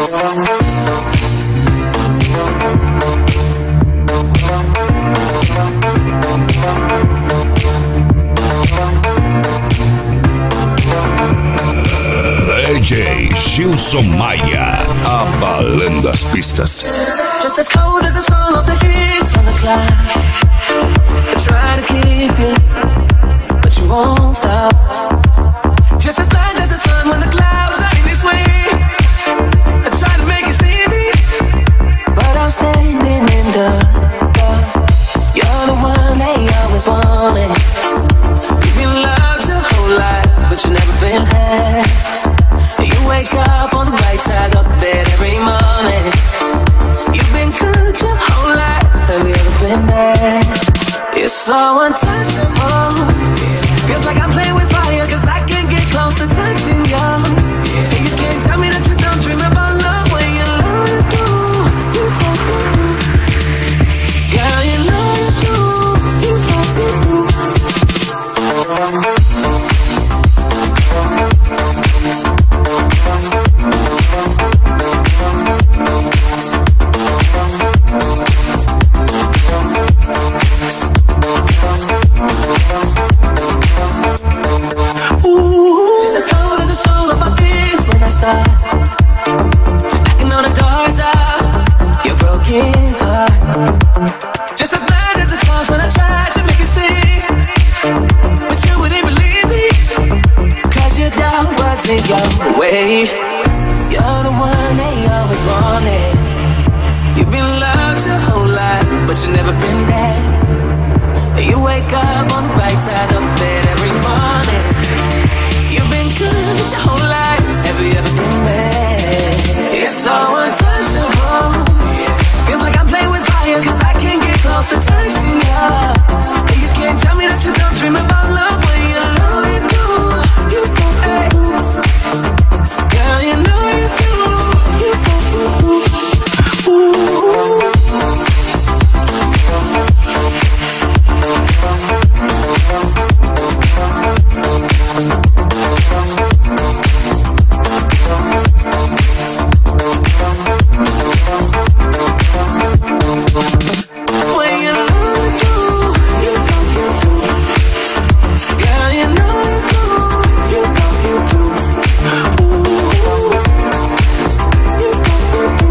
DJ Gilson Maia, abalando as pistas. Just as cold as the soul of the hits on the clock. I try to keep you, but you won't stop. Just as blind as the sun when the clouds are in this way. I try to make you see me, but I'm standing in the dark. You're the one they always wanted. You've been loved your whole life, but you've never been had. You wake up on the right side of the bed every morning. You've been good your whole life, have you ever been bad? You're so untouchable. Feels like I'm playing with fire, cause I can't get close to touching you. And you can't tell me that you don't dream about love when you love it do. Girl, you know you do. Just as cold as the soul of my beats when I start knocking on the doors of your broken heart. Just as bad as the times when I tried to make it stay, but you wouldn't believe me, cause your doubt wasn't your way. You're the one they always wanted. You've been loved your whole life, but you've never been there. You wake up on the right side of the bed every morning. You've been good your whole life, have you ever been bad? It's so untouchable. Feels like I'm playing with fire, cause I can't get close to touching you. And you can't tell me that you don't dream about love when you know you do. You do, hey. Girl, you know you do. You do, ooh. When you know you do, you know you do. Girl, you know you do, you know you do. Ooh, you know you do.